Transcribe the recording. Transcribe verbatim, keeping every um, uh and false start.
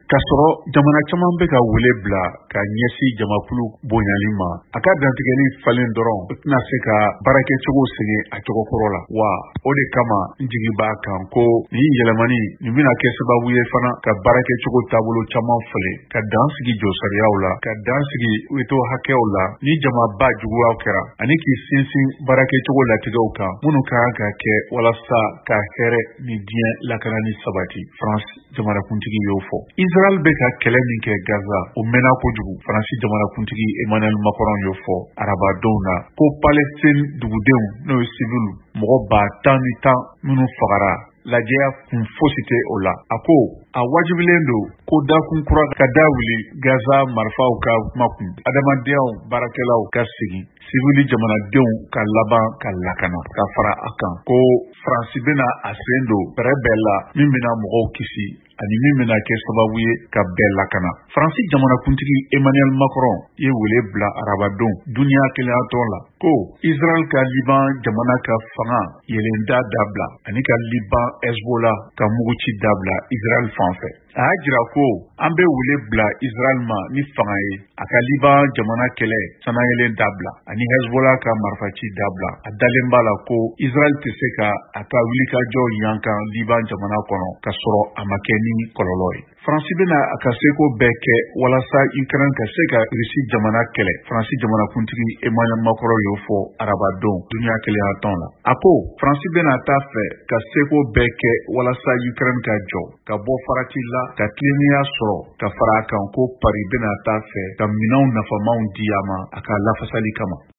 kasɔrɔ jamana caman bɛ ka wele bila ka ɲɛsin jamakulu bonyali ma a ka dantigɛli falen dɔrɔn o tɛna se ka baarakɛcogo segin a cogo kɔrɔ la wa o de kama n jigi b'a kan ko nin yɛlɛmani nin bɛna kɛ sababu ye fana ka baarakɛcogo taabolo caman falen ka dan sigi jɔsariyaw la ka dan sigi weto hakɛw la ni jamaba juguyaw kɛra ani k'i sinsin baarakɛcogo latigɛw kan minnu ka kan ka kɛ walasa ka hɛrɛ ni diɲɛ lakanani sabati France jamanakuntigi y'o fɔ Israel bɛ ka kɛlɛ min kɛ Gaza o mɛnna kojugu Faransi jamanakuntigi Emmanuel Macron y'o fɔ arabadenw na ko Palestine dugudenw n'o ye civil mɔgɔ ba tan ni tan minnu fagara lajɛya kun fosi tɛ o la a ko a wajibilen don ko dakun kura ka da wuli Gaza marifaw ka kuma kun adamadenyaw baarakɛlaw ka segin civil jamanadenw ka laban ka lakana ka fara a kan ko Faransi bɛna a sen don fɛrɛ bɛɛ la min bɛna mɔgɔw kisi ani min bɛna kɛ sababu ye ka bɛɛ lakana Faransi jamanakuntigi Emmanuel Macron ye wele bila arabadenw duniya keleyatɔ la ko Israel ka Liban jamana ka fanga yelenda dabila ani ka Liban Hezbollah ka muguci dabila Israel fanfɛ a y'a jira ko an bɛ wele bila Israel ma ni fanga ye a ka Liban jamana kɛlɛ sanayelen dabila ani Hezbollah ka marifaci dabila a dalen b'a la ko Israel tɛ se ka a ka wulikajɔ yankan Liban jamana kɔnɔ ka sɔrɔ a ma kɛ ni kɔlɔlɔ ye Faransi bɛna a ka seko bɛɛ kɛ walasa Ukraine ka se ka Rusi jamana kɛlɛ Faransi jamanakuntigi Emmanuel Macron y'o fɔ arabadenw duniya keleyatɔn la a ko Faransi bɛna t'a fɛ ka seko bɛɛ kɛ walasa Ukraine ka jɔ ka bɔ farati la ka tilennenya sɔrɔ ka fara a kan ko Paris bɛna t'a fɛ ka minɛnw nafamaw di a ma a ka lafasali kama